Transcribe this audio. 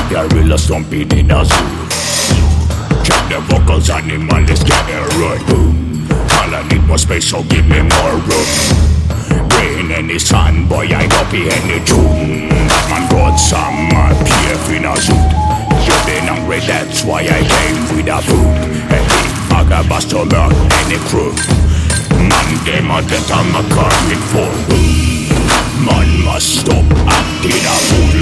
gorilla stomping in a zoo. Check the vocals, animal, let's get it right. Boom. All I need more space, so give me more room. Rain any sun, boy, I copy any tune. Batman got some PF in a suit. You been hungry, that's why I came with a food. Any vagabond to learn any crew. Man, them are that I'm a coming for. Man must stop acting a fool.